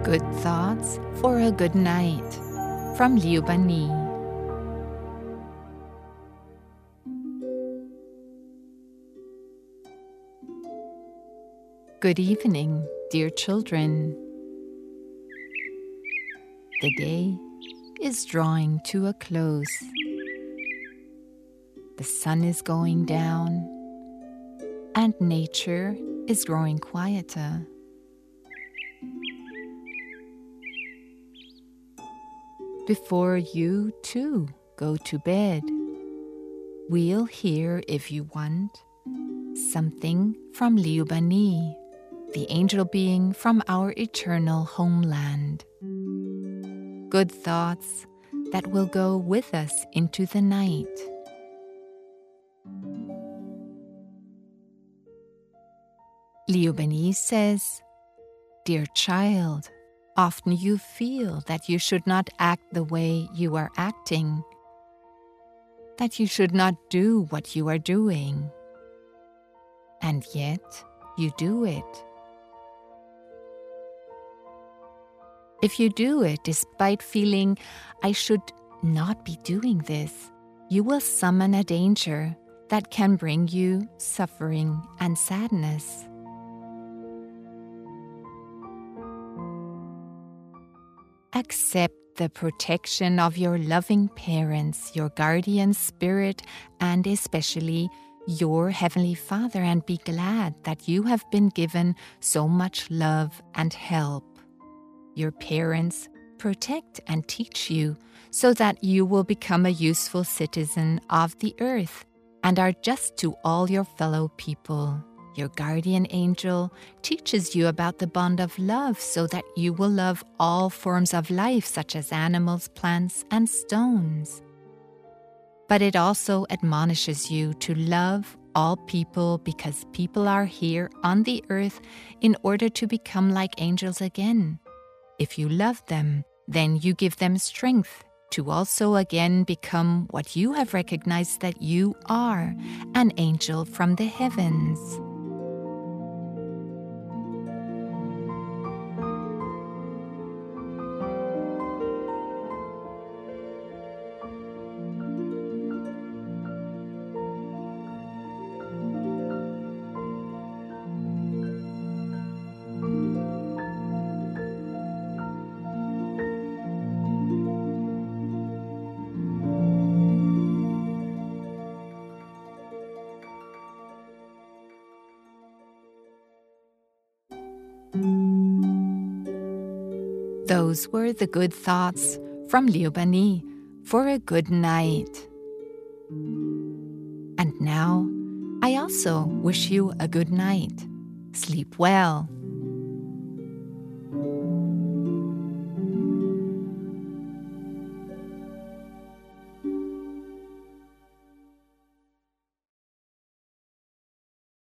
Good thoughts for a good night from Liu Bani. Good evening, dear children. The day is drawing to a close. The sun is going down, and nature is growing quieter. Before you, too, go to bed, we'll hear, if you want, something from Liu Bani, the angel being from our eternal homeland. Good thoughts that will go with us into the night. Liu Bani says, "Dear child, often you feel that you should not act the way you are acting, that you should not do what you are doing, and yet you do it. If you do it despite feeling, I should not be doing this, you will summon a danger that can bring you suffering and sadness. Accept the protection of your loving parents, your guardian spirit, and especially your Heavenly Father, and be glad that you have been given so much love and help. Your parents protect and teach you so that you will become a useful citizen of the earth and are just to all your fellow people. Your guardian angel teaches you about the bond of love so that you will love all forms of life, such as animals, plants, and stones. But it also admonishes you to love all people because people are here on the earth in order to become like angels again. If you love them, then you give them strength to also again become what you have recognized that you are, an angel from the heavens." Those were the good thoughts from Liu Bani for a good night. And now, I also wish you a good night. Sleep well.